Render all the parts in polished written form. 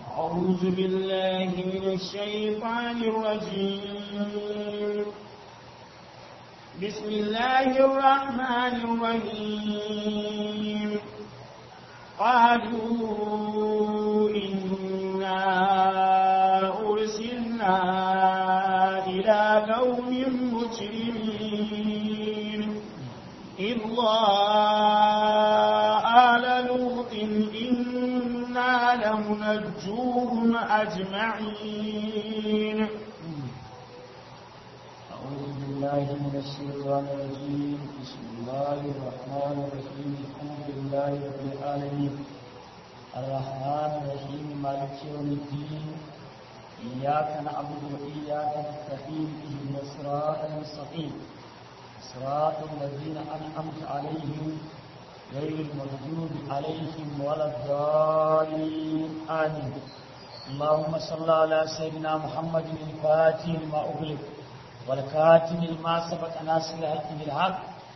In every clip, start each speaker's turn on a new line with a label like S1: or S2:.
S1: أعوذ بالله من الشيطان الرجيم بسم الله الرحمن الرحيم قالوا إنا أرسلنا إلى قوم مجرمين إلا آل لوط إنا لمنجوهم أجمعين.
S2: أعوذ بالله من الشيطان الرجيم بسم الله الرحمن الرحيم الحمد لله رب العالمين الرحمن الرحيم مالك يوم الدين إياك نعبد وإياك نستعين اهدنا الصراط المستقيم صراط الذين أنعمت عليهم غير المغضوب عليهم ولا الضالين آمين. اللهم صل على سيدنا محمد الفاتح لما أغلق والكاتم لما سبق ناصر الحق بالحق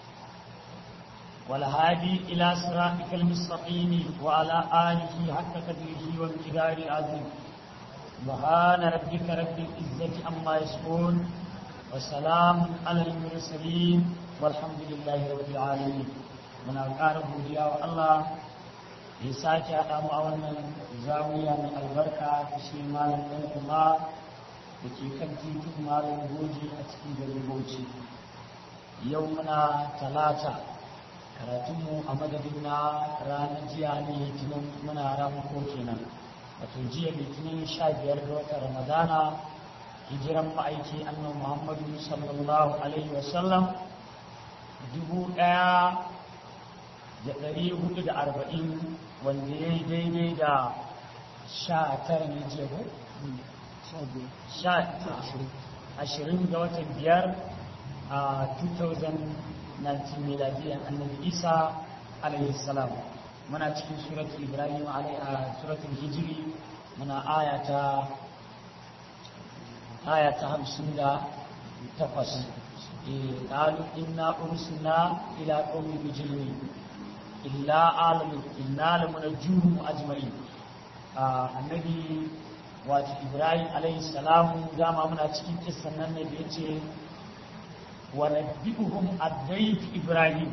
S2: والهادي إلى صراطك المستقيم وعلى آله حق قدره وامتداره العظيم. سبحان ربك رب العزة عما يصفون وسلام على المرسلين والحمد لله رب العالمين. muna ƙara godiya wa Allah ya sake haɗa mu a wannan zawiya mai albarka ta shi malam ɗan kuma da ke kan titin malam goji a cikin garin Bauchi. Yau muna talata karatunmu a madadin na ranar jiya ne litinin muna ramako kenan wato jiya litinin 15 ga watan Ramadana hijiran ma'aiki annabi Muhammadu sallallahu alaihi wasallam 1440 wanda ya yi daidai da 19 ne jiya ko? 20 ga watan 5 a 2019 miladiyan annabi Isa alaihi salam. Muna cikin suratul Ibrahim suratul Hijri muna ayata 58 قالوا إنا أرسلنا إلى قوم مجرمين إلا إنا لمنجوهم أجمعين. النبي wato Ibrahim alayhi salamu dama muna cikin kissan nan ne da yace wa rabbihum addayt Ibrahim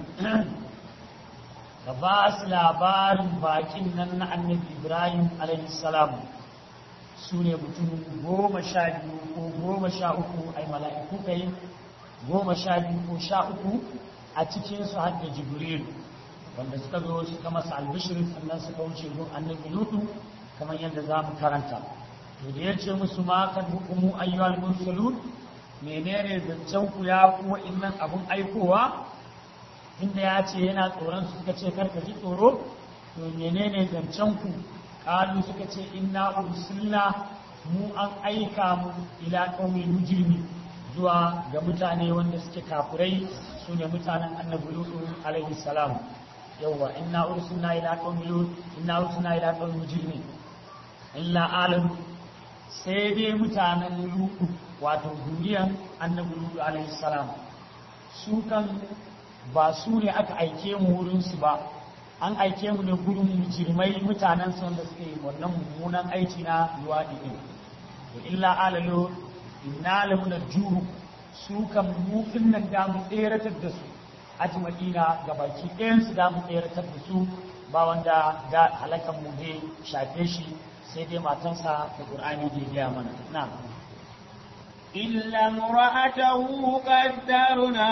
S2: ka ba su labarin bakin nan na annabi Ibrahim alayhi salamu su ne mutum 12 ko 13 ai mala'iku kai 12 ko 13 a cikin su har da Jibril wanda suka zo suka masa albishirin sannan suka wuce gun annabi Lutu kamar yadda za mu karanta. To da ya ce musu ma kan hukumu ayyuhal mursalun menene zancen ku ya kuma innan abun aikowa inda ya ce yana tsoron su suka ce karka ji tsoro to menene zancen ku kalu suka ce inna ursilna mu an aika mu ila qaumi mujrimi zuwa ga mutane wanda suke kafurai sune mutanen annabi Lutu alaihi salam. yawwa inna ursilna ila qaumi lut inna ursilna ila qaumi mujrimin illa alam sai dai mutanen lutu wato duniyan annabi lutu alaihi salam su kan ba su ne aka aike mu wurin su ba an aike mu ne gurin mujrimai mutanen su wanda suke wannan mummunan aiki na luwadi din to illa alalu inna lamunajjuhu su kan mu nan da mu tseratar da su ajma'ina gabaki ɗayan su da mu tseratar da su ba wanda da halakan mu zai shafe shi sai dai matansa da Qur'ani da ya mana na
S1: illa imra'atahu qaddarna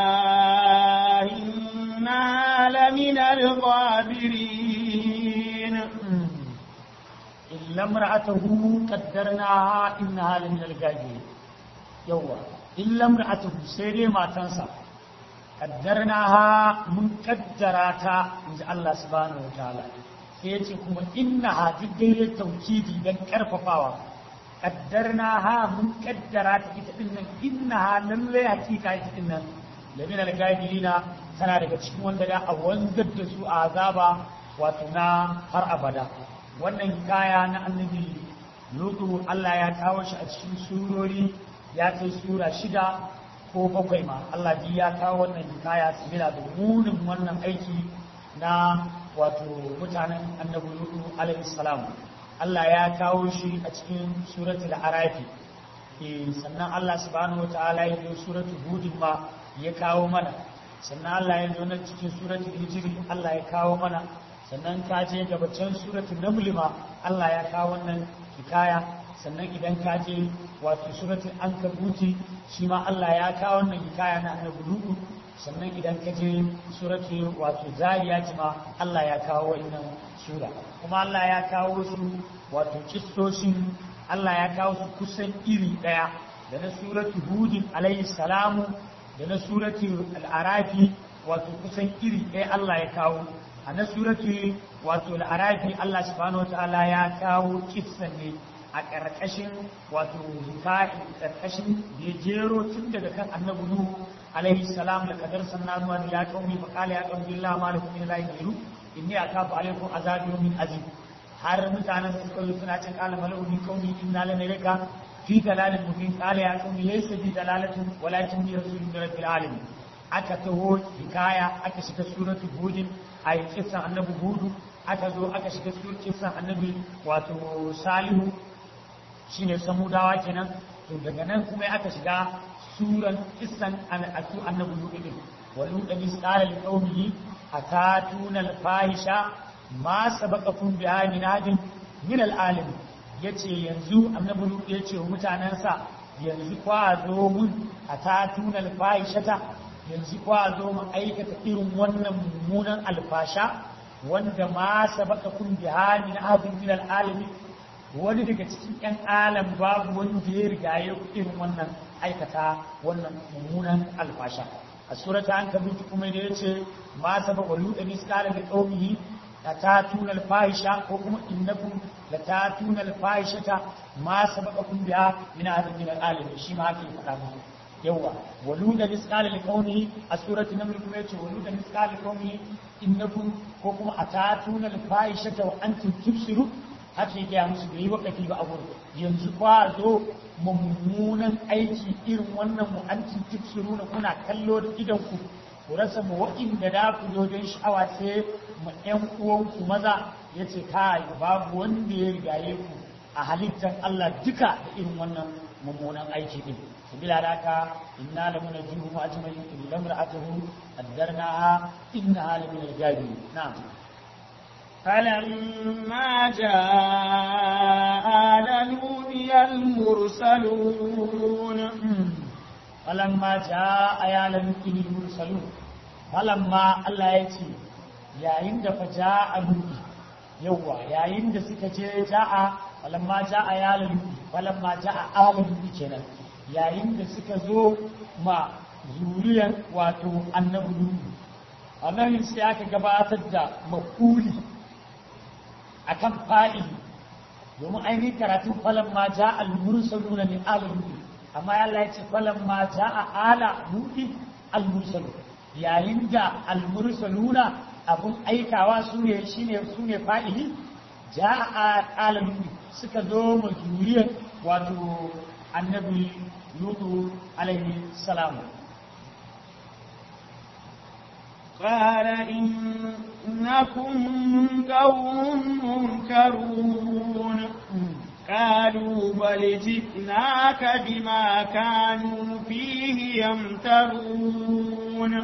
S1: inna lamina al-ghabirin
S2: illa imra'atahu qaddarna inna lamina al-ghabirin yawa illa imra'atahu sai dai matansa qaddarnaha mun qaddarata inji Allah subhanahu wa ta'ala sai ya ce kuma inna ha daidai taukidi don karfafawa kaddarna ha mun kaddara ta ita din nan inna ha lallai hakika ita din nan lamin al-gafilina tana daga cikin wanda da a wanzar da su a azaba wato na har abada. Wannan kaya na annabi Lutu Allah ya kawo shi a cikin surori ya kai sura 6 ko 7 ma Allah ji ya kawo wannan kaya sabila da munin wannan aiki na wato mutanen annabi Lutu alaihi salam. Allah ya kawo shi a cikin suratul arafi sannan Allah subhanahu wataala ya yi suratul hud ma ya kawo mana sannan Allah ya zo nan cikin suratul hijr Allah ya kawo mana sannan ka je gabacin suratul naml ma Allah ya kawo wannan hikaya sannan idan ka je wato suratul ankabuti shi ma Allah ya kawo wannan hikaya na annabi Lutu sannan idan ka je suratul wato zariyat ma Allah ya kawo wannan sura kuma Allah ya kawo su wato kissoshin Allah ya kawo su kusan iri daya da na suratul hud alayhi salamu da na suratul al-arafi wato kusan iri daya Allah ya kawo a na suratul wato al-arafi Allah subhanahu wataala ya kawo kissan ne a ƙarƙashin wato ƙarƙashin da ya jero tun daga kan annabi Nuhu alaihi salam da kadar sanna nuwa ya qaumi fa qala ya qaumi billahi ma lakum min ilahin ghayru inni akafu alaikum azabi min azim har mutanen su suka yi suna cin qala malu min qaumi inna lanaraka fi dalalin mubin qala ya qaumi laysa bi dalalatin walakin bi rasulin min rabbil alamin aka taho hikaya aka shiga suratul hud ayi kisan annabi hud aka zo aka shiga kisan annabi wato salihu shine samudawa kenan to daga nan kuma aka shiga suran kisan annabi Lutu din walu da misqala li qaumihi atatuna al-fahisha ma sabaqakum biha min adin min al-alim yace yanzu annabi Lutu yace wa mutanansa yanzu kwa zo mun atatuna al-fahishata yanzu kwa zo mu aikata irin wannan mummunan alfasha wanda ma sabaqakum biha min adin min al-alim wani daga cikin 'yan alam babu wanda ya riga ya irin wannan aikata wannan mummunan alfasha a surata an kabuti kuma da ya ce ma saba wa luɗa miskala da ƙaunihi la tatuna alfahisha ko kuma innakum la tatuna alfahishata ma sabaqakum biha min ahadin min alalamin shi ma haka ya faɗa musu yawa wa luɗa miskala da ƙaunihi a surati naml kuma yace wa luɗa miskala da ƙaunihi innakum ko kuma atatuna alfahishata wa antum tubsiru haka ya musu bai yi wakafi ba a gurin yanzu ba zo mummunan aiki irin wannan mu an na kuna kallo da idan ku rasa mu wa'inda da ku zo don sha'awa sai mu ƴan uwanku maza ya ce kai babu wanda ya rigaye ku a halittar Allah duka da irin wannan mummunan aiki din sabila da haka inna la munajjihu ma ajmain illa imra'atuhu addarnaha innaha la min al-ghaibin na'am
S1: فلما جاء آل لوط المرسلون
S2: فلما جاء آل لوط المرسلون فلما الله يتي yayin da fa ja'a lutu yawa yayin da suka je ja'a falamma ja'a ya lutu falamma ja'a ala lutu kenan yayin da suka zo ma zuriyar wato annabi lutu annabi sai aka gabatar da makuli akan fa'ili domin ainihin karatun falan ma ja al-mursaluna min ala lutu amma Allah ya ce falan ma ja ala lutu al-mursalu yayin da al-mursaluna abun aikawa su ne fa'ili ja ala lutu suka zo ma zuriyar wato annabi lutu alaihi salamu
S1: قال إنكم قوم منكرون قالوا بل جئناك بما كانوا فيه يمترون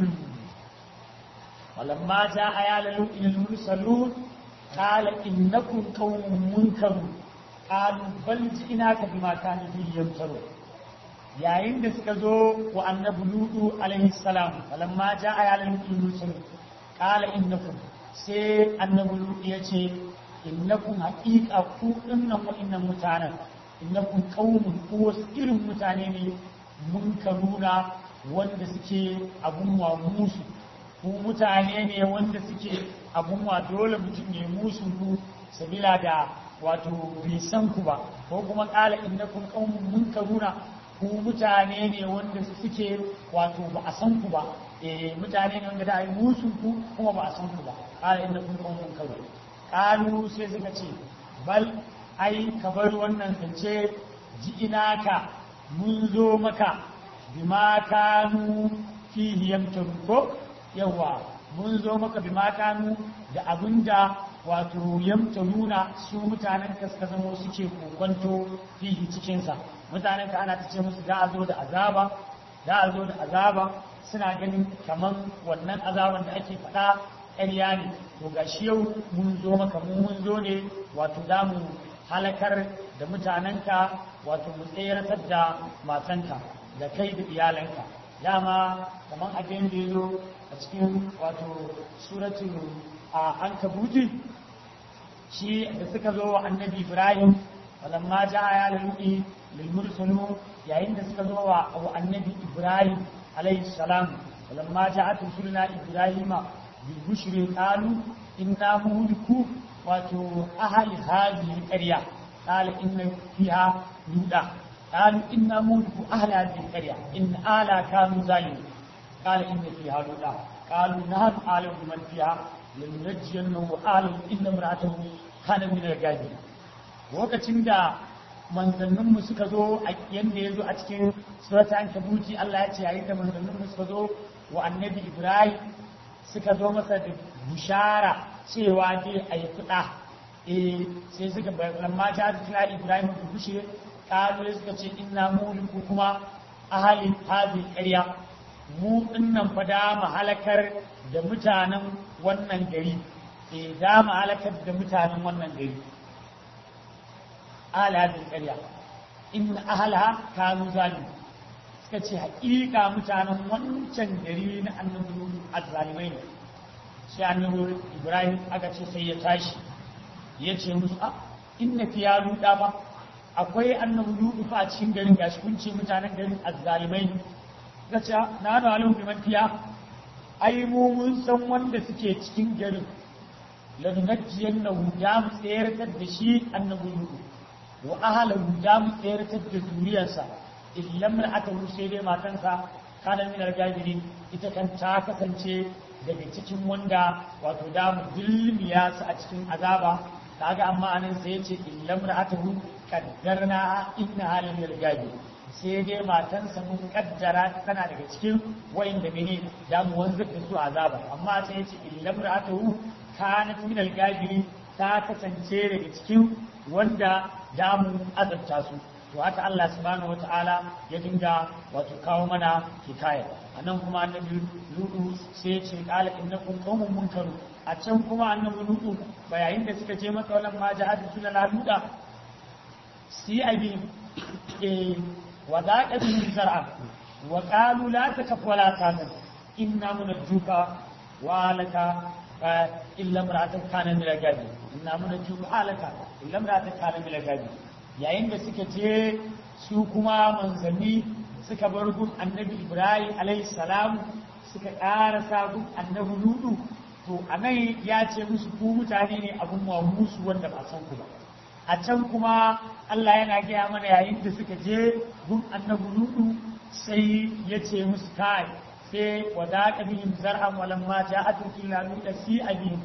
S2: ولما جاء آل لوط المرسلون قال إنكم قوم منكرون قالوا بل جئناك بما كانوا فيه يمترون yayin da suka zo wa annabi lutu alaihi salam falamma jaa ya lutu musul qala innakum sai annabi lutu yace innakum haqiqa ku dinnan wa'innan mutanen innakum qaumun ku irin mutane ne munkaruna wanda suke abun wa musu ku mutane ne wanda suke abun wa dole mutum ne musu ku sabila da wato bai san ku ba ko kuma qala innakum qaumun munkaruna ku mutane ne wanda suke wato ba a san ku ba mutane ne wanda da ai musu ku kuma ba a san ku ba qala inna kun qawmun kawai qalu sai suka ce bal ai ka bar wannan zance ji'inaka mun zo maka bima kanu fihi yamtaru ko yawa mun zo maka bima kanu da abinda wato yamtaruna su mutanen ka suka zama suke kokonto fihi cikinsa mutanen ka ana ta ce musu za a zo da azaba suna ganin kaman wannan azaban da ake faɗa ƙarya ne to gashi yau mun zo maka mun zo ne wato za mu halakar da mutanenka wato mu tseratar da matanka da kai da iyalanka dama kaman abin da ya zo a cikin wato suratul ankabuti shi da suka zo wa annabi ibrahim walamma ja'a ya lalui lil mursalu yayin da suka zo wa annabi ibrahim alayhi salam walamma ja'at rusuluna ibrahima bil bushri qalu inna muhliku wato ahli hadhihi qarya qala inna fiha luda qalu inna muhliku ahli hadhihi qarya in ala kanu zalimin qala inna fiha luda qalu nahnu a'lamu biman fiha lanunajjiyannahu ahli inna imra'atahu kana min al-gadi lokacin da manzanninmu suka zo a yanda ya zo a cikin surata an kabuti Allah ya ce yayin da manzanninmu suka zo wa annabi Ibrahim suka zo masa da bushara cewa dai a yi kuɗa sai suka bayan mata da tuna Ibrahim da bushe ƙalu suka ce inna muliku kuma ahalin hazin ƙarya mu dinnan fa da mu halakar da mutanen wannan gari da mu halakar da mutanen wannan gari ala hadin ƙarya in ahalaha kanu zalim suka ce haƙiƙa mutanen wancan gari na annabi azzalimai ne sai annabi Ibrahim aka ce sai ya tashi ya ce musu a inna fi ya luda ba akwai annabi ludu fa a cikin garin gashi kun ce mutanen garin azzalimai ne suka ce na da alim bi man fiya ai mu mun san wanda suke cikin garin lanunajjiyannahu ya mu tsayar da shi annabi ludu wa ahalahu da mu tsayartar da zuriyarsa illam ra'atahu sai dai matansa kana min al-gajirin ita kan ta kasance daga cikin wanda wato da mu zulmiya su a cikin azaba kaga amma anan sai yace illam ra'atahu qaddarna inna halin al-gajir sai dai matansa mun kaddara tana daga cikin wayanda mene da mu wanzar da su azaba amma sai yace illam ra'atahu kanat min al-gajirin ta kasance daga cikin wanda damu azabta su to haka Allah subhanahu wataala ya dinga wato kawo mana hikaya anan kuma annabi ludu sai ya ce qala innakum qaumun munkaru a can kuma annabi ludu bayayin da suka je maka wannan ma jahadu suna laluda si abi wa daqa bi zar'a wa qalu la takaf wa la tahzan inna munajjuka wa laka illa imra'atan kana min al-gabi inna munajjuka halaka illa imra'atan kana min al-gabi yayin da suka je su kuma manzanni suka bar gun annabi Ibrahim alayhi salam suka karasa gun annabi Ludu to anan ya ce musu ku mutane ne abun musu wanda ba san ku ba a can kuma Allah yana gaya mana yayin da suka je gun annabi Ludu sai ya ce musu kai sai wadaqa bihim zar'an walamma ja'at ila luda si abihim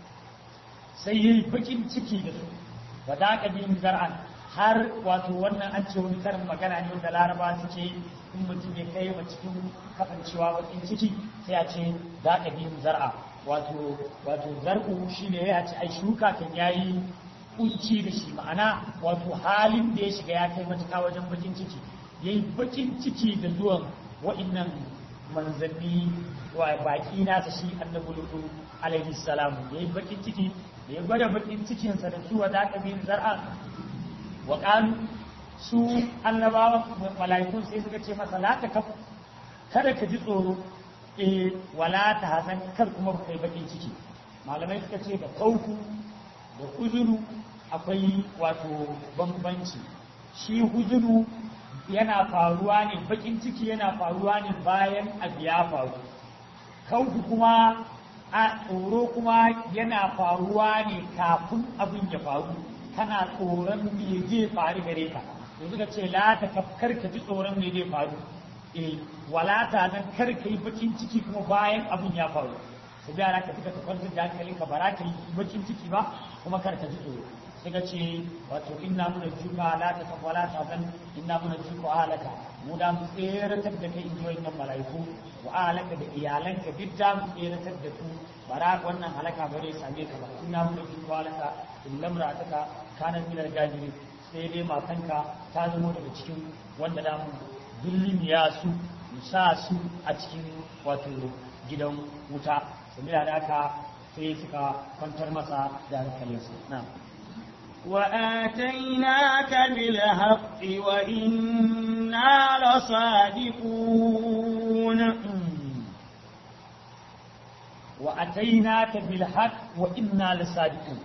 S2: sai yayi bakin ciki da su wadaqa bihim zar'an har wato wannan an ce wani karin magana ne wanda laraba suke in mutum ya kai wa cikin kafancewa bakin ciki sai a ce daqa bihim zar'a wato zar'u shine ya ce ai shuka kan yayi kunci da shi ma'ana wato halin da ya shiga ya kai matuƙa wajen bakin ciki yayi bakin ciki da zuwan wa'annan manzanni wa baki nasa shi annabi lutu alaihi salam yayi bakin ciki da ya gwada bakin cikinsa da su wada kabin zar'a wa qalu su annabawan mala'ikun sai suka ce masa la ta kaf kada ka ji tsoro wala ta hazan kar kuma kai bakin ciki malamai suka ce da kauku da huzunu akwai wato bambanci shi huzunu yana faruwa ne bakin ciki yana faruwa ne bayan abu ya faru kauku kuma a tsoro kuma yana faruwa ne kafin abin ya faru kana tsoron me zai faru gare ka yanzu ka ce la ta kar ka ji tsoron me zai faru wala ta nan kar ka yi bakin ciki kuma bayan abin ya faru sai da ka fita ka kwantar da hankalin ka bara ka yi bakin ciki ba kuma kar ka ji tsoro sai ka ce wato inna mun juka la ta kaf wala ta nan inna mun juka halaka mu da mu tseratar da kai inji wannan malaiku wa alaka da iyalanka duk da mu tseratar da ku bara wannan halaka bare same ka ba ina mu da walaka illam ra'ataka kana min al-gajiri sai dai matanka ta zama daga cikin wanda da mu dillimiya su sa su a cikin wato gidan wuta sabila da haka sai suka kwantar masa da hankalinsa na
S1: وآتيناك بالحق وإنا لصادقون
S2: وأتيناك بالحق وإنا لصادقون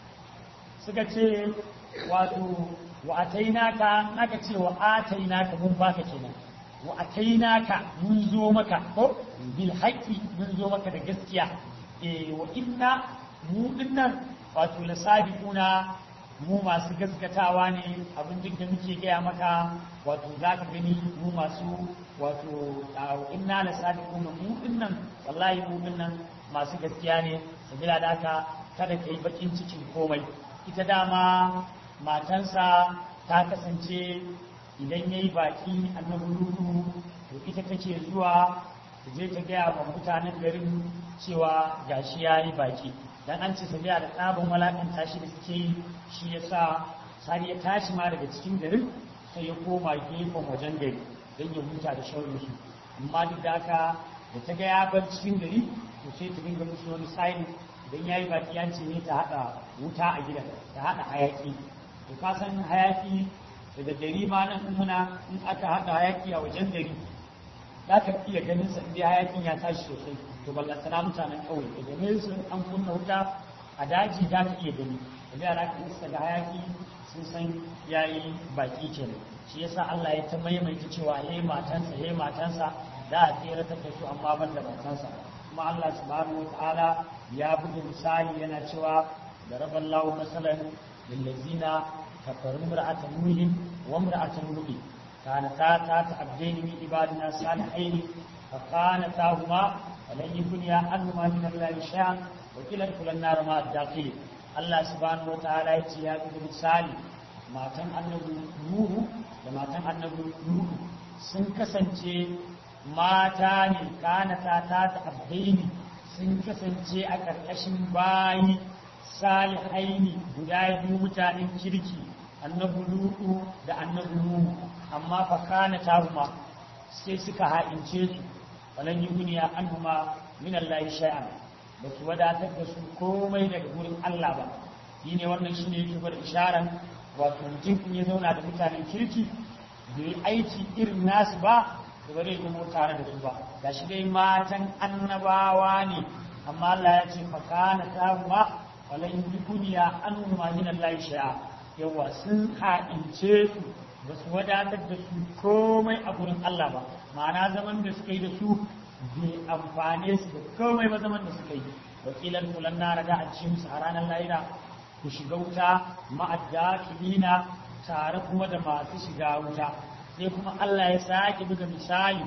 S2: سكتي واتو وأتيناك نكتي وآتيناك من باك كنا وأتيناك من زومك بالحق من زومك دقسكيا وإنا مؤمنا واتو لصادقون mu masu gaskatawa ne abin duk da muke gaya maka wato za ka gani mu masu wato inna la sadiqun mu dinnan wallahi mu dinnan masu gaskiya ne sabila da haka kada kai bakin cikin komai ita dama matansa ta kasance idan yayi baki annabi Nuhu to ita take zuwa ta je ta gaya wa mutanen garin cewa gashi yayi baki dan an ce sabiya da tsabon walakan tashi da suke yi shi yasa har ya tashi ma daga cikin garin sai ya koma gefen wajen gari don ya huta da shaurin su amma duk da haka da ta ga ya bar cikin gari to sai ta dinga musu wani sayin idan ya yi baki yanci ne ta haɗa wuta a gidan ta haɗa hayaki to ka san hayaki daga gari ma nan muna in aka haɗa hayaki a wajen gari za ka iya ganin sa inda hayakin ya tashi sosai to ballantana mutanen ƙauye daga nesa an kunna wuta a daji za ka iya gani da yara ka isa ga hayaki sun san yayi baki kenan shi yasa Allah ya ta maimaita cewa yayi matansa da a tseratar da su amma ban da matansa kuma Allah subhanahu wataala ya buga misali yana cewa da raballahu masalan lil ladzina kafaru imra'atan nuhin wa imra'atan lut كانتا تحت عبدين من عبادنا الصالحين فخانتاهما ولن يغنيا عنهما من الله شيئا وقيل ادخلا النار مع الداخلين الله سبحانه وتعالى يا misali matan annabi Nuhu da matan annabi Nuhu sun kasance mata ne kanata ta abdaini sun kasance a ƙarƙashin bayi salihaini guda biyu mutanen kirki annabi Nuhu da annabi Nuhu amma fa kana tahuma sai suka ha'ince su walan yuniya anhuma min Allah shay'an ba su wadatar da su komai daga gurin Allah ba shine wannan shine yake bar isharan wato mutum in ya zauna da mutanen kirki bai aiki irin nasu ba da bare ya mu tare da su ba gashi dai matan annabawa ne amma Allah ya ce fa kana tahuma walan yuniya anhuma min Allah shay'an yawa sun ha'ince su ba su wadatar da su komai a gurin Allah ba ma'ana zaman da suka yi da su bai amfane su da komai ba zaman da suka yi wakilan kulan na raga a cikin su a ranar lahira ku shiga wuta ma'addakilina tare kuma da masu shiga wuta sai kuma Allah ya sake buga misali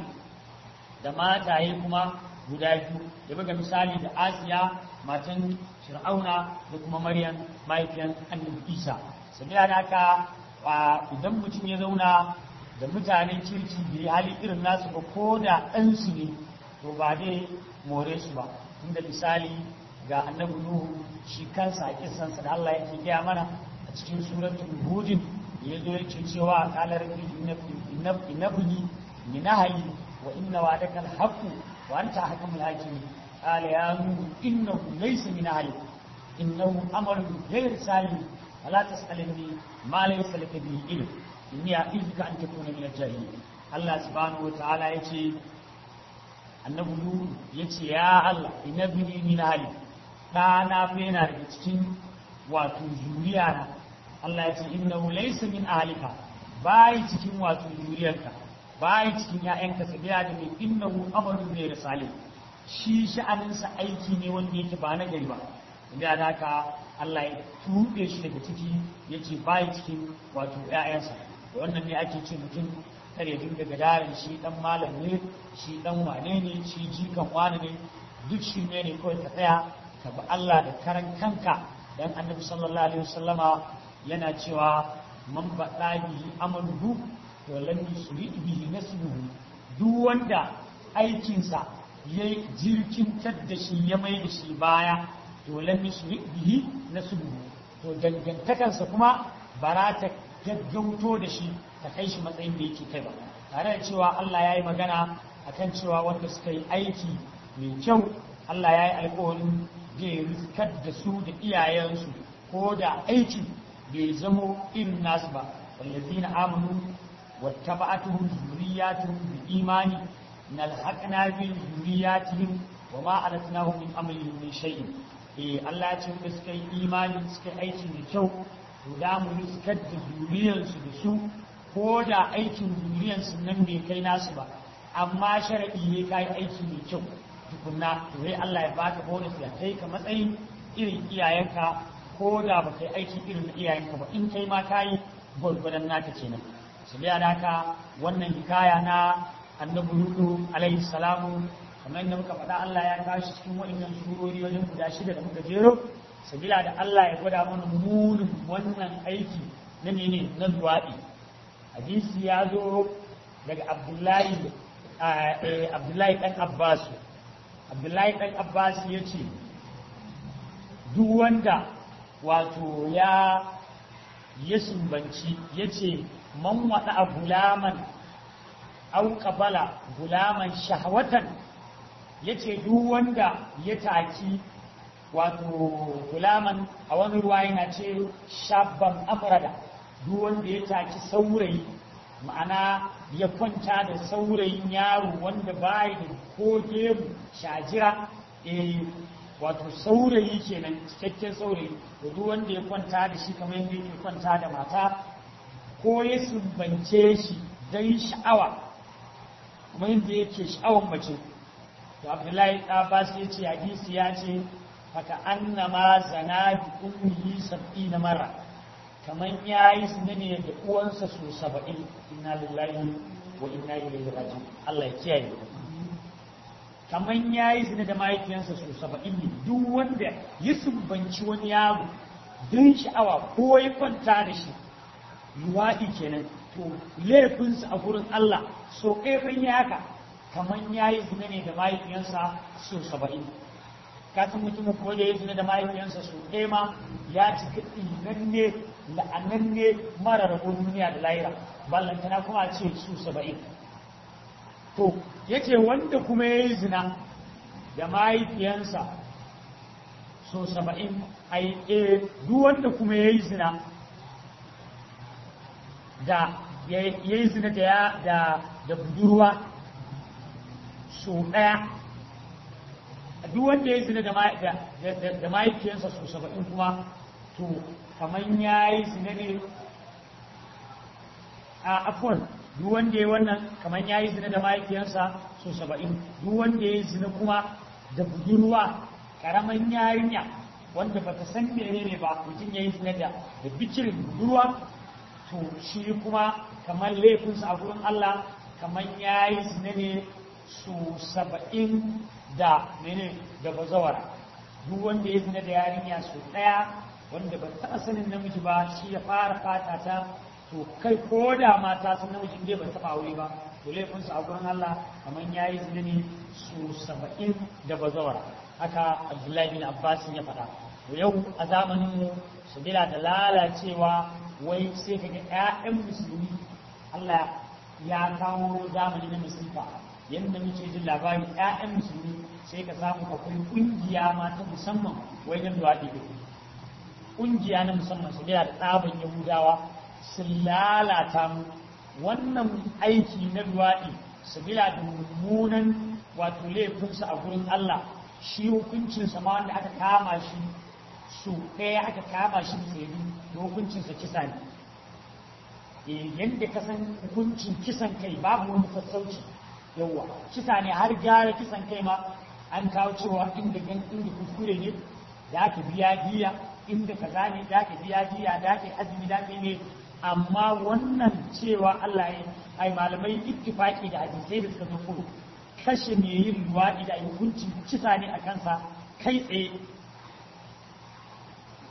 S2: da mataye kuma guda biyu ya buga misali da Asiya matan Fir'auna da kuma Maryam mahaifiyar Annabi Isa sabila da haka idan mutum ya zauna da mutanen kirki bai hali irin nasu ba ko da ɗansu ne to ba dai more su ba inda misali ga annabi Nuhu shi kansa a kissansa da Allah yake gaya mana a cikin suratul hudin ya zo yake cewa qala rabbi innabni min ahli wa inna wa'daka al-haqq wa anta ahkamul hakimin qala ya nuhu innahu laysa min ahli innahu amalun ghayr salim ولا تسألني ما ليس لك به علم إني أعيذك أن تكون من الجاهلين الله سبحانه وتعالى يجي annabi Nuhu yace ya Allah inabni min ahli dana fa yana daga cikin wato zuriya na Allah yace innahu laysa min ahlika bai cikin wato zuriyarka bai cikin ƴaƴanka sabiya da mai innahu amalu ghayr salih shi sha'aninsa aiki ne wanda yake ba na gari ba da haka Allah ya tuɓe shi daga ciki yace bai cikin wato ƴaƴansa wannan ne ake ce mutum kare dinga gadarin shi dan malam ne shi dan wane ne shi jikan wane ne duk shi ne kawai ka tsaya ka bi Allah da karan kanka dan annabi sallallahu alaihi wasallama yana cewa man bada bi amaluhu to lam yusri bihi nasbuhu duk wanda aikinsa ya jirkintar da shi ya mai da shi baya to lam yusri bihi nasbuhu to dangantakarsa kuma bara ta gaggauto da shi ta kai shi matsayin da yake kai ba tare da cewa Allah ya yi magana akan cewa wanda suka yi aiki mai kyau Allah ya yi alƙawarin zai riskar da su da iyayensu ko da aikin bai zamo irin nasu ba wallazina amanu wattaba'atuhum zurriyatuhum bi imani nalhaqna bi zurriyatihim wama alatnahum min amalihim min shay'in Allah ya ce da suka yi imani suka yi aiki mai kyau to da mu riskar da zuriyarsu da su ko da aikin zuriyarsu nan bai kai nasu ba amma sharadi ne kai aiki mai kyau tukunna to sai Allah ya baka bonus ya kai ka matsayin irin iyayenka ko da ba kai aiki irin na iyayenka ba in kai ma kai gwargwadon naka kenan sabiya da haka wannan hikaya na annabi Nuhu alaihi salamu kamar yadda muka faɗa Allah ya kawo shi cikin waɗannan surori wajen guda 6 da muka jero sabila da Allah ya gwada mana munin wannan aiki na ne na luwaɗi hadisi ya zo daga Abdullahi ɗan Abbas Abdullahi ɗan Abbas ya ce duk wanda wato ya sumbanci ya ce man waɗa a gulaman au ƙabala gulaman shahwatan ya ce duk wanda ya taki wato gulaman a wani ruwa yana ce shabban amrada duk wanda ya taki saurayi ma'ana ya kwanta da saurayin yaro wanda bai da ko gemu shajira wato saurayi kenan cikakken saurayi da duk wanda ya kwanta da shi kamar yadda yake kwanta da mata ko ya sumbance shi don sha'awa kamar yadda yake sha'awan mace to Abdullahi Abbas ya ce hadisi ya ce faka annama zana bi ummihi 70 mara kaman yayi su ne da uwansa su 70 inna lillahi wa inna ilaihi raji'un Allah ya kiyaye kaman yayi su da mahaifiyansa su 70 ne duk wanda ya sumbanci wani yaro don sha'awa ko ya kwanta da shi luwaɗi kenan to laifinsa a gurin Allah so ƙefin ya haka kaman yayi zina ne da mahaifiyansa su 70 kasan mutumin ko da ya zina da mahaifiyansa su ɗaya ma ya cika ɗinanne la'ananne mara rabon duniya da lahira ballantana kuma a ce su 70 to ya ce wanda kuma ya yi zina da mahaifiyansa so 70 ai duk wanda kuma ya yi zina da ya yi zina da budurwa so ɗaya duk wanda ya zina da mahaifiyarsa su 70 kuma to kamar ya yi zina ne a afon duk wanda ya wannan kamar ya yi zina da mahaifiyarsa su 70 duk wanda ya yi zina kuma da budurwa karaman yarinya wanda ba ta san mene ne ba mutum ya yi zina da bikirin budurwa to shi kuma kamar laifinsa a gurin Allah kamar ya yi zina ne su 70 da mene da bazawara duk wanda ya zina da yarinya su ɗaya wanda ba taɓa sanin namiji ba shi ya fara fata ta to kai ko da mata sun namijin dai ba taɓa aure ba to laifinsu a gurin Allah kamar ya yi zina ne su 70 da bazawara haka Abdullahi bin Abbas ya faɗa to yau a zamanin mu sabila da lalacewa wai sai kaga ƴaƴan musulmi Allah ya kawo zamani na musulma yadda muke jin labarin ƴaƴan musulmi sai ka samu akwai ƙungiya ma ta musamman wai na luwaɗi da ƙungiya na musamman su da tsaban yahudawa sun lalata mu wannan aiki na luwaɗi sabila da mummunan wato laifinsa a gurin Allah shi hukuncinsa ma wanda aka kama shi su ɗaya aka kama shi da da hukuncinsa kisa ne yadda ka san hukuncin kisan kai babu wani sassauci yawa kisa ne har gyara kisan kai ma an kawo cewa inda kuskure ne da aka biya diya inda kaza ne da aka biya diya da aka azumi da aka ne amma wannan cewa Allah ya ai malamai ittifaki da hadisai da suka zo kudu kashe mai yin luwaɗi da hukuncin kisa ne a kansa kai tsaye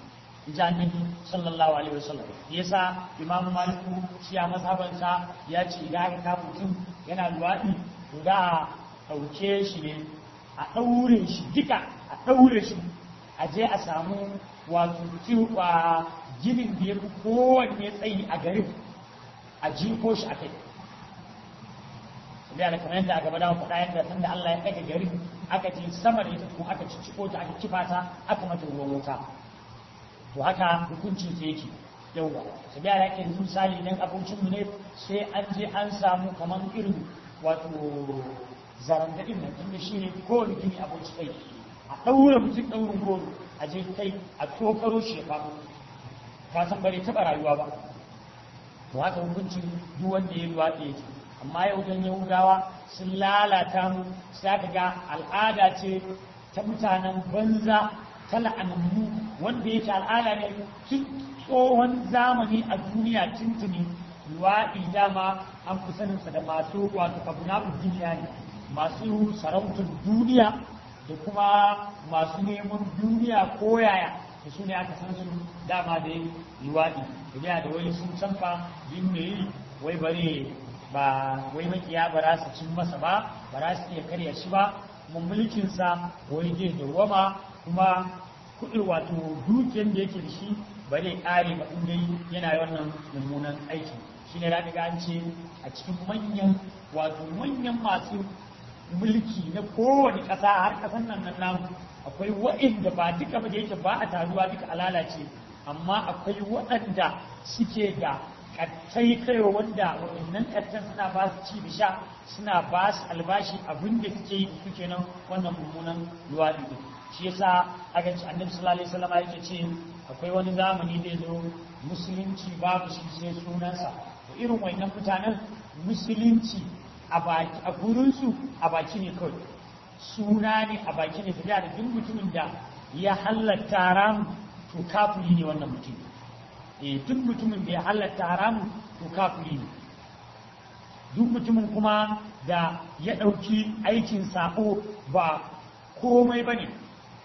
S2: ji annabi sallallahu alaihi wasallam yasa imam maliku shi a mazhabansa ya ce idan aka kafa mutum yana luwaɗi to za a ɗauke shi ne a ɗaure shi duka a ɗaure shi a je a samu wato cewa ginin da ya fi kowanne tsayi a garin a jiko shi a kai da kamar yadda a gaba da faɗa yadda sanda Allah ya ɗaga garin aka ce sama da ita kuma aka cicciko ta aka kifa ta aka mata ruwan wuta to haka hukuncin sa yake yauwa su da yake yanzu misali idan abincin mu ne sai an je an samu kamar irin wato zarangadin nan tunda shi ne kowane gini abinci kai a ɗaura mutum ɗaurin goro a je kai a tokaro shi ya faɗo ka san bare taɓa rayuwa ba to haka hukuncin duk wanda ya luwaɗe yake amma yau don yahudawa sun lalata mu sai ka ga al'ada ce ta mutanen banza ta la'anannu wanda yake al'ada ne tun tsohon zamani a duniya tuntuni luwaɗi dama an fi saninsa da masu wato kabunabun duniya ne masu sarautar duniya da kuma masu neman duniya ko yaya da su ne aka san su dama da yin luwaɗi da da wani sun canfa yin mai wai bare ba wai makiya ba za su cin masa ba ba za su iya karya shi ba kuma mulkinsa wai zai dawwama kuma kuɗi wato dukiyar da yake da shi ba zai ƙare ba in dai yana wannan mummunan aiki shi ne za ga an ce a cikin manyan masu mulki na kowane ƙasa har ƙasan nan namu akwai waɗanda ba duka ba da yake ba a taruwa duka a lalace amma akwai waɗanda suke da kattai kaiwa wanda waɗannan kattan suna ba su ci da sha suna ba su albashi abin da suke yi suke nan wannan mummunan luwaɗi ɗin shi yasa aka ce annabi sallallahu alaihi wasallam yake ce akwai wani zamani da zo musulunci babu shi sai sunansa to irin wannan mutanen musulunci a baki a gurinsu a baki ne kawai suna ne a baki ne da duk mutumin da ya halatta haramu to kafiri ne wannan mutum duk mutumin da ya halatta haramu to kafiri ne duk mutumin kuma da ya ɗauki aikin sako ba komai ba ne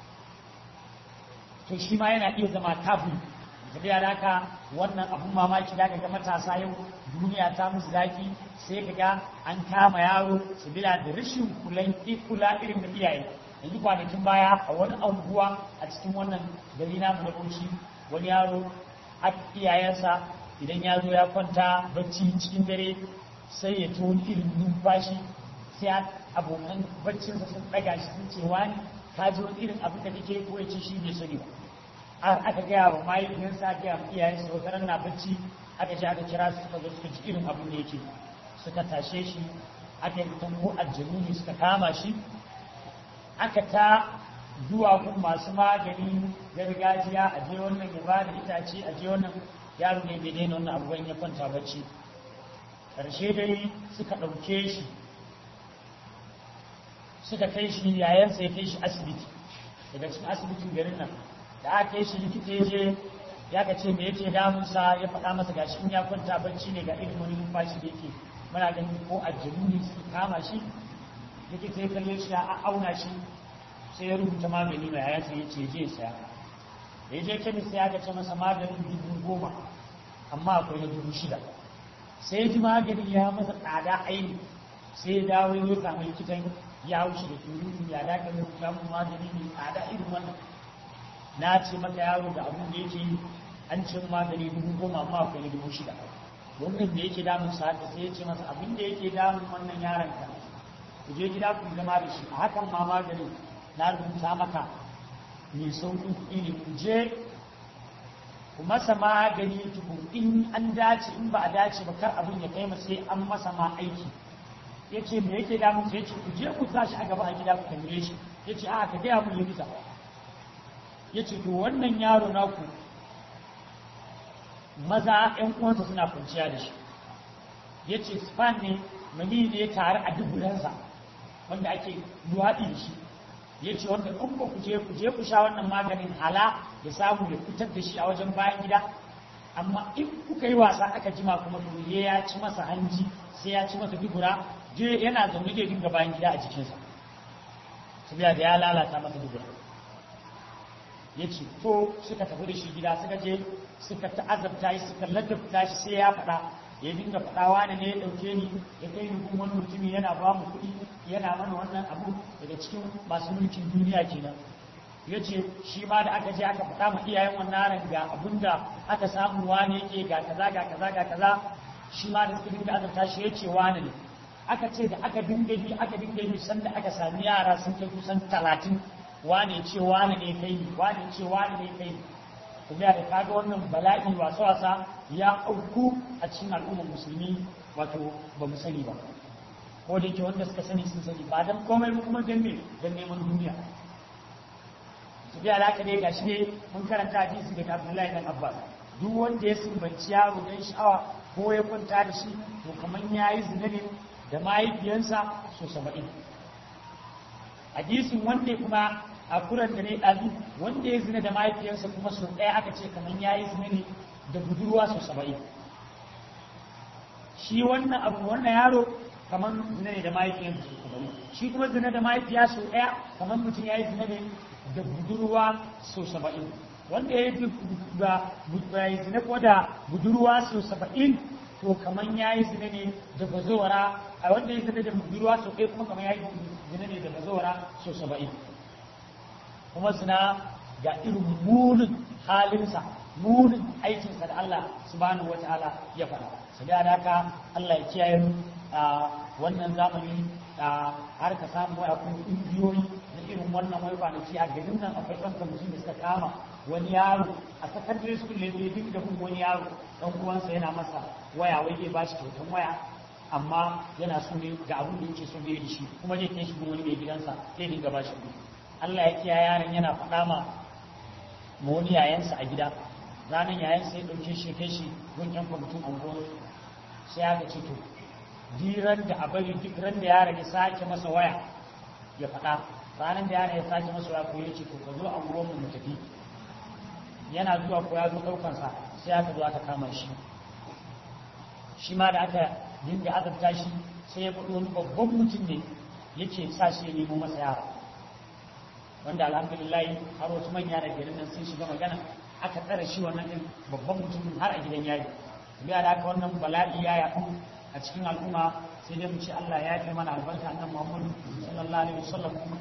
S2: to shi ma yana iya zama kafiri da da haka wannan abun mamaki da ga matasa yau duniya ta musu zaki sai ka ga an kama yaro su bila da rashin kula irin da iyaye yanzu kwanakin baya a wani anguwa a cikin wannan gari namu da Bauchi wani yaro a iyayensa idan ya zo ya kwanta bacci cikin dare sai ya toni irin numfashi sai abokan baccinsa sun ɗaga shi sun ce wani ka ji wani irin abin da kake ko ya ce shi bai sani ba aka gaya wa mahaifiyarsa aka gaya wa iyayensa wata ran na bacci aka ce aka kira su suka zo suka ji irin abin da yake suka tashe shi aka yi ko aljanu ne suka kama shi aka ta zuwa kun masu maganin gargajiya a je wannan ya ba da itace a je wannan yaro ne bai daina wannan abubuwan ya kwanta bacci ƙarshe dai suka ɗauke shi suka kai shi yayansa ya kai shi asibiti daga cikin asibitin garin nan da aka kai shi likita ya je ya ka ce me yake damunsa ya faɗa masa gashi in ya kwanta bacci ne ga irin wani numfashi da yake muna ganin ko aljanu ne su kama shi likita ya kalle shi ya auna shi sai ya rubuta magani mai yayansa ya ce je saya da ya je kemis sai aka ce masa maganin 10,000 amma akwai na 6,000 sai ya ji maganin ya masa tsada aini sai ya dawo ya samu likitan ya wuce da turutu ya daga da samun magani ne tsada irin wannan na ce maka yaro da abin da yake yi an ce magani 10,000 amma akwai na 6,000 wannan da yake damun sa haka sai ya ce masa abin da yake damun wannan yaron ka ku je gida ku zama da shi a hakan ma maganin na rubuta maka mai sauƙin kuɗi ne ku je ku masa magani tukun in an dace in ba a dace ba kar abin ya kai sai an masa ma aiki ya ce me yake damun sai ya ce ku je ku sa shi a gaba a gida ku tambaye shi ya ce a ka gaya mun likita ya ce to wannan yaro naku maza ƴan uwansa suna kwanciya da shi ya ce span ne mani ne tare a dubulansa wanda ake luwaɗi da shi ya ce wanda in ba ku je ku sha wannan maganin hala ya samu ya fitar da shi a wajen bayan gida amma in kuka yi wasa aka jima kuma to ya ci masa hanji sai ya ci masa dubura je yana zaune da dinga bayan gida a jikinsa saboda da ya lalata masa dubura yace to suka tafi da shi gida suka je suka ta'azabta shi suka ladabta shi sai ya faɗa ya dinga faɗawa ne ya ɗauke ni ya kai ni kuma wani mutumi yana ba mu kuɗi yana mana wannan abu daga cikin masu mulkin duniya kenan ya ce shi ma da aka je aka faɗa ma iyayen wannan ran ga abin da aka samu wane yake ga kaza ga kaza ga kaza shi ma da suka dinga azabta shi ya ce wane ne aka ce da aka dinga bi sanda aka sami yara sun kai kusan 30 wane ce wane ne kai ni wane ce wane ne kai ni kuma da kaga wannan bala'i wasa ya auku a cikin al'ummar musulmi wato ba mu sani ba ko da yake wanda suka sani sun sani ba dan komai kuma dan me dan neman duniya su bi alaka ne gashi ne mun karanta hadisi daga Abdullahi dan Abbas duk wanda ya sumbanci yaro dan sha'awa ko ya kwanta da shi to kaman yayi zina ne da mahaifiyansa so 70 hadisin wanda kuma a kuran da ne ɗazu wanda ya zina da mahaifiyarsa kuma sau ɗaya aka ce kamar ya yi zina ne da budurwa sau 70 shi wannan yaro kamar zina ne da mahaifiyarsa sau 70 shi kuma zina da mahaifiya sau ɗaya kamar mutum ya yi zina ne da budurwa sau 70 wanda ya yi zina ko da budurwa sau 70 to kamar ya yi zina ne da bazawara a wanda ya zina da budurwa sau ɗaya kuma kamar ya yi zina ne da bazawara sau 70 kuma suna ga irin munin halinsa munin aikinsa da Allah subhanahu wa ta'ala ya faɗa su da haka Allah ya kiyaye mu a wannan zamani har ka samu waya kuma ƙungiyoyi na irin wannan wai kwanaki a garin nan akwai ɗan kwamitin da suka kama wani yaro a secondary school ne zai duk da kuma wani yaro ɗan uwansa yana masa waya wai zai ba shi kyautan waya amma yana so ne ga abin da yake so ne da shi kuma zai kai shi wani mai gidansa zai dinga ba shi kuɗi Allah ya kiya yaron yana faɗa ma wani yayansa a gida ranar yayansa ya ɗauke shi kai shi gun ƴan kwamitin unguwar sai aka ce to diran da a bari duk ran da yaron ya sake masa waya ya faɗa ranar da yaron ya sake masa waya ko ya ce to ka zo unguwar mu tafi yana zuwa ko ya zo ɗaukansa sai aka zo aka kama shi shi ma da aka dinga azabta shi sai ya faɗi wani babban mutum ne yake sa shi ya nemo masa yara wanda alhamdulillah har wasu manya da garin nan sun shiga magana aka tsara shi wannan din babban mutumin har a gidan yayi biya da aka wannan bala'i ya yaɗu a cikin al'umma sai dai mu ce Allah ya kai mana albarka annabi Muhammad sallallahu alaihi wasallam kuma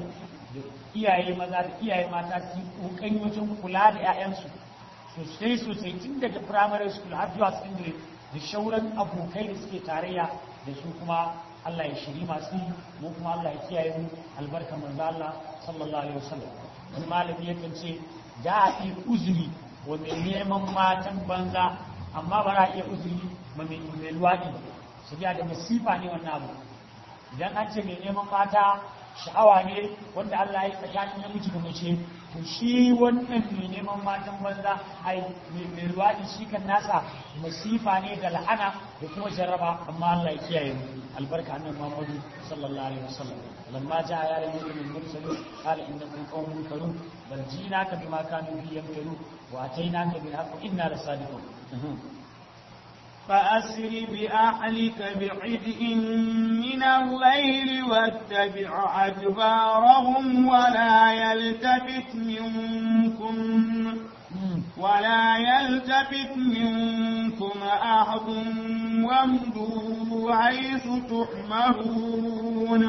S2: iyaye maza da iyaye mata su kokari wajen kula da ƴaƴansu sosai tun daga primary school har zuwa secondary da shauran abokai da suke tarayya da su kuma Allah ya shiri masu mu kuma Allah ya kiyaye mu albarka manzo Allah sallallahu alaihi wasallam wani malami yakan ce da a iya uzuri wa mai neman matan banza amma ba za a iya uzuri ma mai luwaɗi su biya da masifa ne wannan abu idan an ce mai neman mata sha'awa ne wanda Allah ya tsakanin namiji da mace to shi wannan mai neman matan banza ai mai luwaɗi shi kan nasa masifa ne da la'ana da kuma jarraba amma Allah ya kiyaye mu albarka annabi Muhammad sallallahu alaihi wasallam lamma jaa ya rabbi min mursalin qala innakum qaumun munkarun bal jinaka bima kanu bi yamkarun wa atainaka bil haqqi inna lasadiqun
S1: فأسر بأهلك بعدء من الليل واتبع أدبارهم ولا يلتفت منكم أحد وامضوا حيث تؤمرون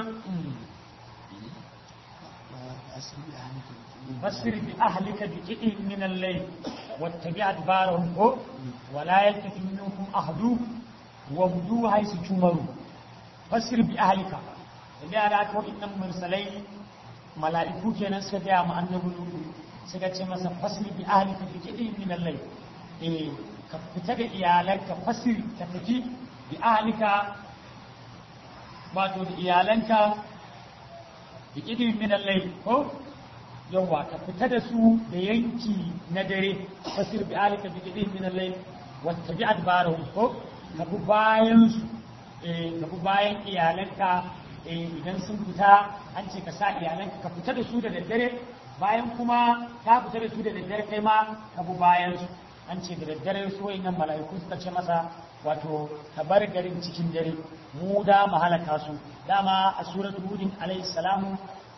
S2: فاسر بأهلك بجئ من الليل واتبع أدبارهم ولا يلتفت منكم أحد وامضوا حيث تؤمرون فاسر بأهلك اللي على أكبر إن المرسلين ملائكو كنا سكتوا مع النبي suka ce masa fasir bi ahlika fi jidin min al-layl ka fita da iyalanka fasir ka tafi bi ahlika wato da iyalanka bi jidin min al-layl ko yawa ka fita da su da yanki na dare fasir bi ahlika bi jidin min al-layl wattabi adbarahum ko ka bi bayan su ka bi bayan iyalanka idan sun fita an ce ka sa iyalanka ka fita da su da daddare bayan kuma ta fita da su da daddare kai ma ka bi bayan su an ce da daddare su wayannan mala'iku suka ce masa wato ka bar garin cikin dare mu da mu halaka su dama a suratul hud alayhi salamu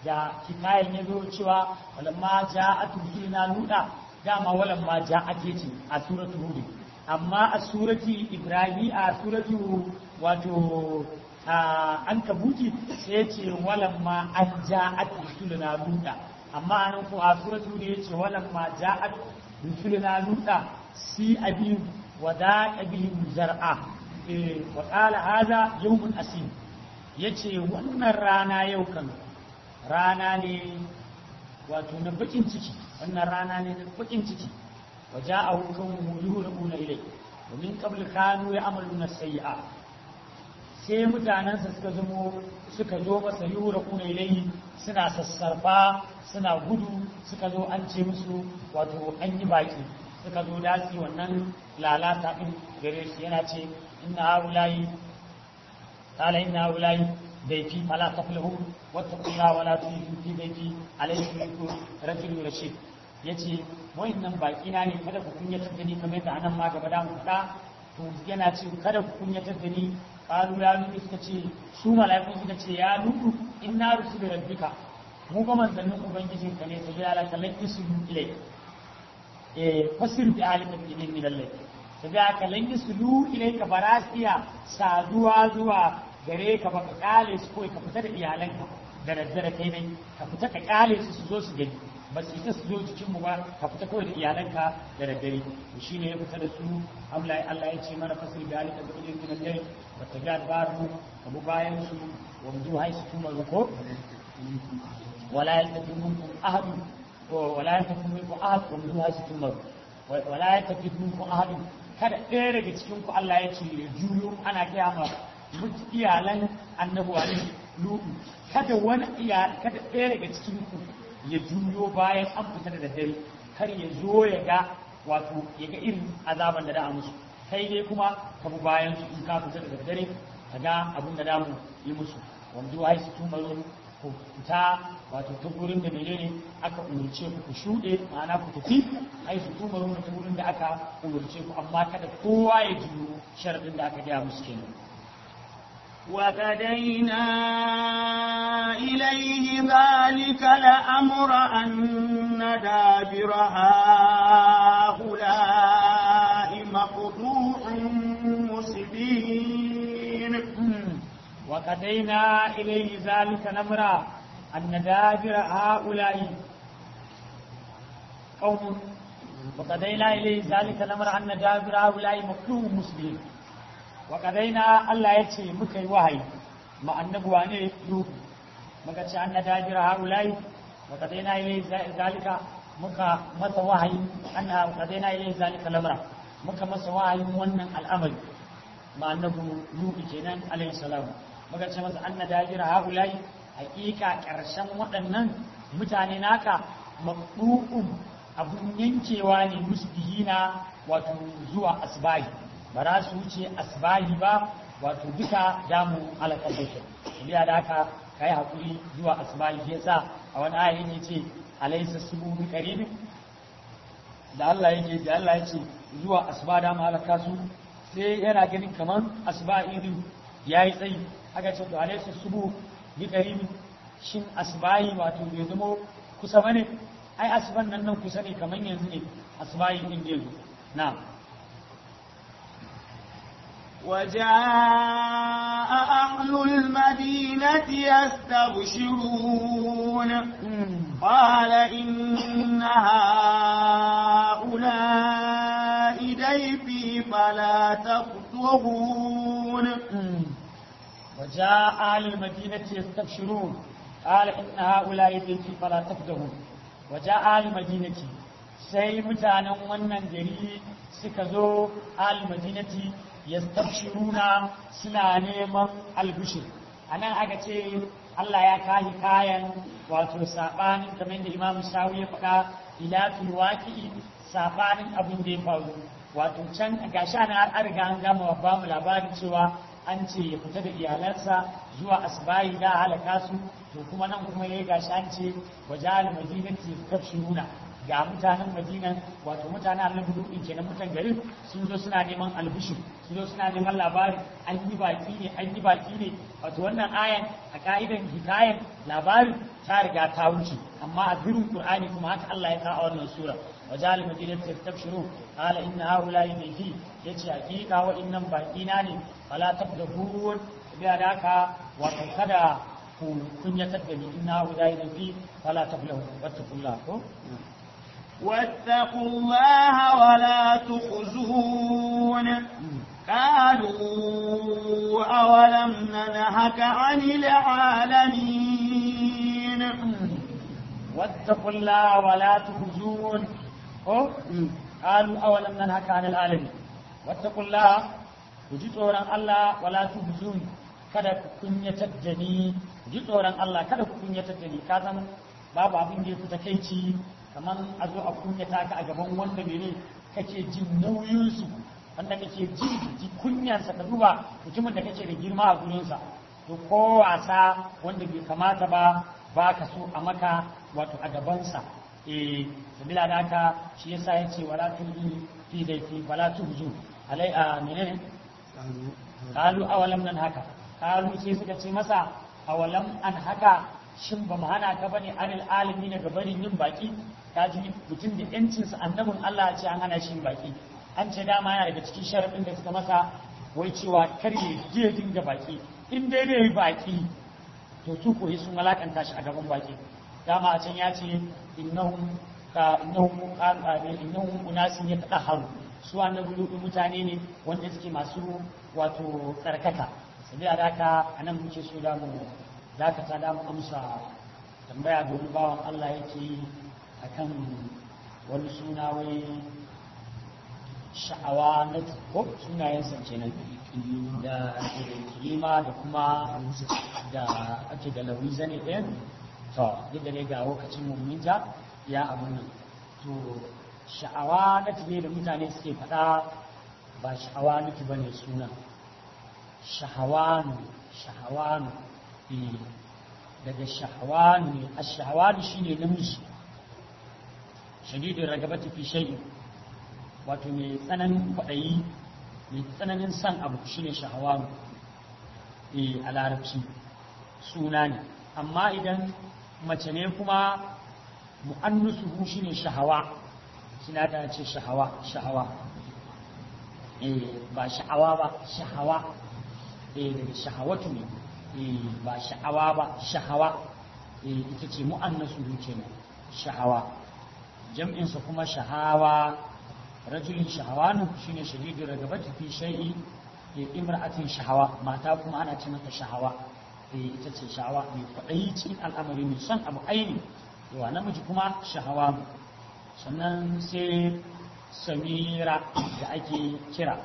S2: da kikayen ya zo cewa walamma ja'at rusuluna luda dama walamma ja'at yace a suratu hud amma a surati ibrahim a suratu wato an kabuti sai yace walamma an ja'at rusuluna luda amma anan ko a suratu hud yace walamma ja'at rusuluna luda si abi wada bihim zar'a wa qala hadha yawmun asim yace wannan rana yau kan rana ne wato na bakin ciki wannan rana ne na bakin ciki waja'ahu qawmuhu yuhrabuna ilay wa min qabl kanu ya'maluna sayyi'a sai mutanansa suka zo masa yuhrabuna ilay suna sassarfa suna gudu suka zo an ce musu wato an yi baki suka zo dasi wannan lalata din gare shi yana ce inna haula'i qala inna haula'i ضيفي فلا تفلحوا واتقوا الله ولا تشركوا في ضيفي عليكم رجل رشيد yace wayannan baki na ne kada ku kunyatar da ni kamar yadda anan ma gaba da mu fada to yana ce kada ku kunyatar da ni qalu ya nuhu suka ce su malaiku suka ce ya nuhu inna rusulu rabbika mu ga manzannin ubangijin ka ne sai ya la kallan isulu ilai fasir bi alika min Allah sai ya kallan isulu ilai ka barasiya saduwa zuwa gare ka baka kale su kawai ka fita da iyalanka da daddare kai ne ka fita ka kale su su zo su gani ba su ita su zo jikin mu ba ka fita kawai da iyalanka da daddare to shine ya fita da su Allah ya ce mana fasir da alika da ilin min dai wa tajad baru abu bayan su wa mu hai su kuma ko wala yatakum minkum ahad wala yatakum minkum ahad wa mu hai su kuma wala yatakum minkum ahad kada ɗaya daga cikin ku Allah ya ce juyo ana kiyama iyalan annabuwa ne lutu kada ɗaya daga cikin ku ya juyo bayan an fita da daddare kar ya zo ya ga wato ya ga irin azaban da da musu kai dai kuma ka bi bayan su in ka fita da daddare ka ga abin da damu yi musu wanda wai su tuma ku fita wato ta gurin da menene aka umurce ku shuɗe ma'ana ku tafi ai su tuma ta gurin da aka umurce ku amma kada kowa ya juyo sharadin da aka gaya musu kenan
S1: وَهَدَيْنَا إِلَيْهِ ذَلِكَ لَأَمْرَ أَنَّ دَابِرَ هَؤُلَاءِ مَقْطُوعٌ مُصْبِحِينَ
S2: وَهَدَيْنَا إِلَيْهِ ذَلِكَ الْأَمْرَ أَنَّ دَابِرَ هَؤُلَاءِ قَوْمٌ وَهَدَيْنَا إِلَيْهِ ذَلِكَ الْأَمْرَ أَنَّ دَابِرَ هَؤُلَاءِ مَقْطُوعٌ مُصْبِحِينَ وقضينا الله يتي مكي وحي ما النبوة نيلو مكتش أن داجر هؤلاء وقضينا إليه ذلك مكا مس وحي أنها وقضينا إليه ذلك الأمر مكا مس وحي ونن الأمر ما النبو لوك كنان عليه السلام مكتش مس أن داجر هؤلاء حقيقة كرشم وطنن mutane naka maqdu'un abun yankewa ne musbihina wato zuwa asbahi ba za su wuce asbahi ba wato duka damu alaƙar da shi biya da haka kai hakuri zuwa asbahi yasa a wani ayi ne ce alaysa subu bi qarib da Allah yake da Allah yace zuwa asba da malaka su sai yana ganin kaman asbahi din yayi tsayi haka ce to alaysa subu bi qarib shin asbahi wato bai zama kusa bane ai asban nan kusa ne kaman yanzu ne asbahi din yanzu na'am
S1: وجاء أهل المدينة يستبشرون قال إن هؤلاء ضيفي فلا تفضحون
S2: وجاء أهل المدينة يستبشرون قال إن هؤلاء ضيفي فلا تفضحون وجاء أهل المدينة sai mutanen wannan gari suka zo al-madinati yastabshiruna suna neman albishir anan aka ce Allah ya kahi kayan wato sabanin kamar da Imam Shawi ya faɗa ilatul waqi'i sabanin abin da ya faru wato can gashi ana an riga an gama ba mu labarin cewa an ce ya fita da iyalansa zuwa asbahi da halaka su to kuma nan kuma ya gashi an ce wajal madinati yastabshiruna ga mutanen Madina wato mutanen Annabi Lutu kenan mutan garin sun zo suna neman albishir sun zo suna neman labari an yi baki ne wato wannan ayan a ka'idan hikayen labarin ta riga ta wuce amma a birin Qur'ani kuma haka Allah ya kawo wannan sura وجعل المدينة تستبشرون قال إن هؤلاء بيتي يتي حقيقة وإنهم باقينا فلا تبدأون بأداك وتنكدا كن يتدني إن هؤلاء بيتي فلا تبلغون واتقوا الله
S1: واتقوا الله ولا تخزون قالوا أولم ننهك عن العالمين
S2: واتقوا الله ولا تخزون قالوا أولم ننهك عن العالمين واتقوا الله وجي tsoron Allah wala tuhzun kada ku kunyatar da ni ji tsoron Allah kada ku kunyatar da ni ka san babu abin da ya fita kaici kamar a zo a kunyata ka a gaban wanda mene kake jin nauyin su wanda kake ji kunyansa ka duba mutumin da kake da girma a gurinsa to ko wasa wanda bai kamata ba ka so a maka wato a gabansa sabila da haka shi yasa ya ce wala tuzu fi daifi wala tuzu alai a menene kalu awalam nan haka kalu sai suka ce masa awalam an haka shin ba mu hana ka bane anil alimi daga barin yin baki ka ji mutum da yancin sa annabin Allah ce an hana shi baki an ce dama yana daga cikin sharadin da suka masa wai cewa kar ya je dinga baki in dai dai baki to su koyi sun malakanta shi a gaban baki dama a can ya ce innahum unasin yatahharu su annabi lutu mutane ne wanda suke masu wato tsarkaka saboda da haka anan muke so da mu dakata da mu amsa tambaya da wani bawan Allah yake akan wani suna wai sha'awa na ko sunayen sa kenan da kilima da kuma da ake da lawiza ne ɗin to duk da ne ga lokacin mumminta ya abun nan to sha'awa na ne da mutane suke faɗa ba sha'awa na ba ne suna shahawanu daga shahawanu ne a shahawanu shi ne namiji shadidin ragabata fi shay'in wato mai tsananin kwaɗayi mai tsananin san abu shi ne shahawanu a larabci suna ne amma idan mace ne kuma mu'annusuhu shi ne shahawa suna ta ce shahawa ba sha'awa ba shahawa daga shahawatu ne ba sha'awa ba shahawa ita ce mu'annusuhu kenan sha'awa jam'insa kuma shahawa rajulin shahawanu shine shadidul ragabati fi shay'i imra'atin shahawa mata kuma ana ce mata shahawa ita ce shahawa mai kwaɗayi cikin al'amari mai son abu aini yawa namiji kuma shahawa sannan sai samira da ake kira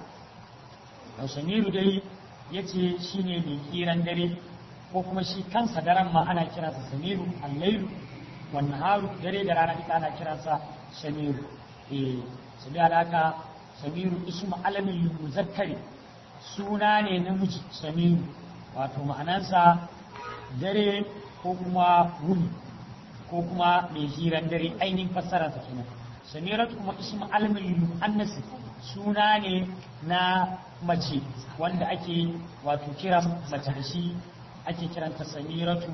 S2: samiru dai ya ce shi ne mai kiran dare ko kuma shi kansa daren ma ana kiransa samiru allailu wannan haru dare da rana ita ana kiransa samiru sabiya da haka samiru ismu alamin muzakkari suna ne namiji samiru wato ma'anansa dare ko kuma wuni ko kuma mai hiran dare ainihin fassararsa kenan samiratu kuma ismu alamin muannasi suna ne na mace wanda ake wato kiran mace da shi ake kiranta samiratu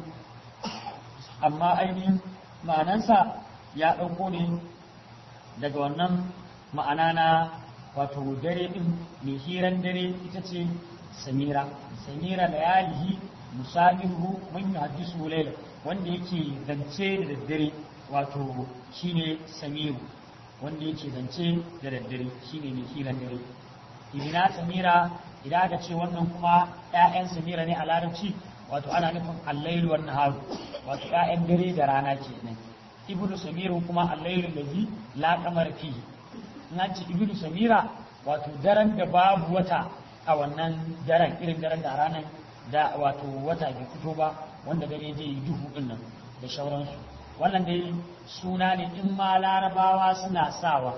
S2: amma ainihin ma'anansa ya ɗauko ne daga wannan ma'ana na wato dare ɗin mai hiran dare ita ce samira da yalihi musafiru man yuhaddisu layla wanda yake zance da daddare wato shine samiru wanda yake zance da daddare shine mai hiran dare idina samira idan aka ce wannan kuma ƴaƴan samira ne a larabci wato ana nufin al-lailu wan nahar wato ƴaƴan dare da rana kenan ibnu samiru kuma al-lailu allazi la qamar fihi na ce ibnu samira wato daren da babu wata a wannan daren irin daren da ranar da wato wata bai fito ba wanda dare zai yi duhu din nan da shauransu wannan dai suna ne in ma larabawa suna sawa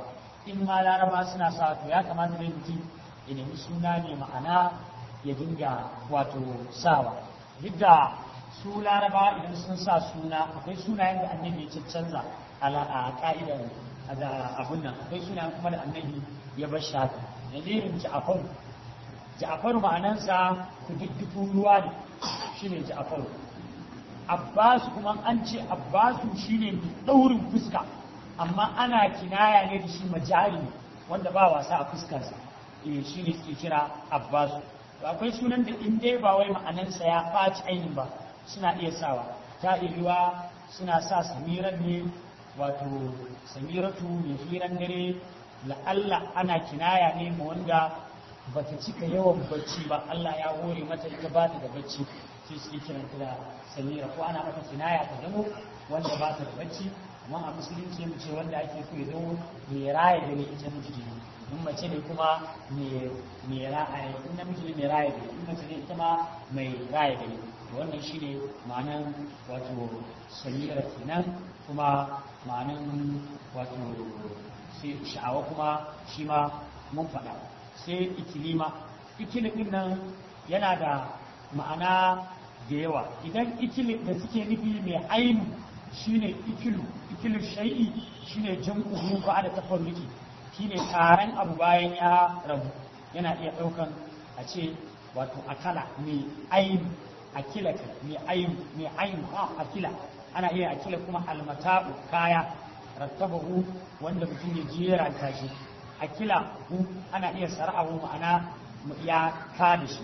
S2: to ya kamata dai mutum ya nemi suna ne ma'ana ya dinga wato sawa duk da su larabawa idan sun sa suna akwai sunayen da annabi ya canza a ka'idar da abun nan akwai suna kuma da annabi ya bar shaka nadirin Ja'far ma'anansa kududdufin ruwa ne shine Ja'far Abbas kuma an ce Abbasu shine daurin fuska amma ana kinaya ne da shi majari wanda ba wasa a fuskarsa shine suke kira Abbasu akwai sunan da in dai ba wai ma'anansa ya ɓaci ainihin ba suna iya sawa ta iriwa suna sa samiran ne wato samiratu mai hiran dare la'alla ana kinaya ne ma wanda ba ta cika yawan bacci ba Allah ya hore mata ita ba ta da bacci sai su kiranta da samira ko ana mata kinaya ta zamo wanda ba ta da bacci amma a musulunci mu ce wanda ake so ya zamo mai raya da ne ita miji in mace ne kuma mai ra'ayi in namiji ne mai raya da in mace ne ita ma mai raya da ne wannan shine ma'anan wato samira kenan kuma ma'anan wato sai sha'awa kuma shi ma mun faɗa sai ikilimin nan yana da ma'ana da yawa idan ikilin da suke nufi mai ainu shine ikilu shai'i shine jam'u ba da tafarruki shine taron abu bayan ya rabu yana iya ɗaukan a ce wato akala mai ainu akila mai ainu akila ana iya akila kuma almata'u kaya rattabahu wanda mutum ya jera tashi akila ana iya sar'ahu ma'ana ya ka da shi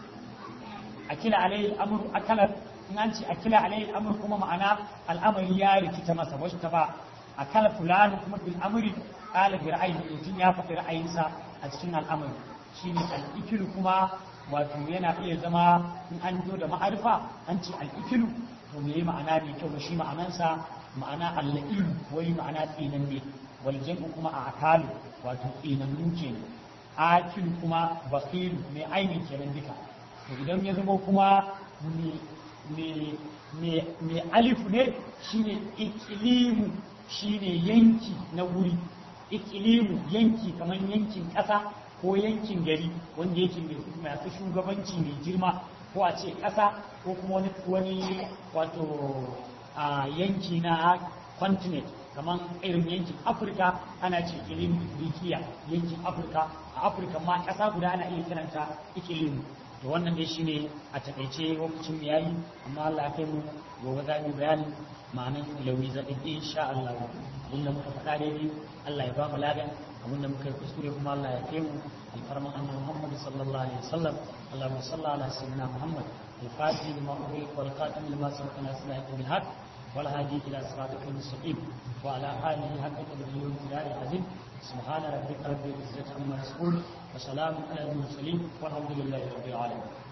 S2: akila alayhi amru akala in an ce akila alayhi amru kuma ma'ana al'amari ya rikita masa wasu ta ba akala fulani kuma bil amri qala bi ra'ayi mutum ya faɗi ra'ayinsa a cikin al'amari shine al-ikilu kuma wato yana iya zama in an zo da ma'arifa an ce al-ikilu to me ma'ana ne kyau shi ma'anansa ma'ana al-la'il wai ma'ana tsinan ne wal jam'u kuma a akalu wato tsinannu kenan akil kuma bakil mai aini kenan duka to idan ya zama kuma mai alifu ne shine ikilimu shine yanki na wuri ikilimu yanki kamar yankin ƙasa ko yankin gari wanda yake masu shugabanci mai girma ko a ce ƙasa ko kuma wani wato yanki na continent kamar irin yankin afirka ana ce ikilimu ifriqiya yankin afirka a afirka ma ƙasa guda ana iya kiranta ikilimu to wannan dai shine a takaice lokacin mu yayi amma Allah ya kai mu gobe za mu bayani ma'anar ilawi zaɗin insha Allah abinda muka faɗa daidai Allah ya ba mu ladan abinda muka yi kuskure kuma Allah ya kai mu alfarman annabi Muhammad sallallahu alaihi wasallam Allahumma salli ala sayyidina Muhammad al-fatih lima ughliq wal khatam lima sabaqa nasra'il bil haqq wal hadi ila siratal mustaqim wa ala alihi haqqa qadrihi wa miqdarihi azim سبحان ربك رب العزة عما يصفون وسلام على المرسلين والحمد لله رب العالمين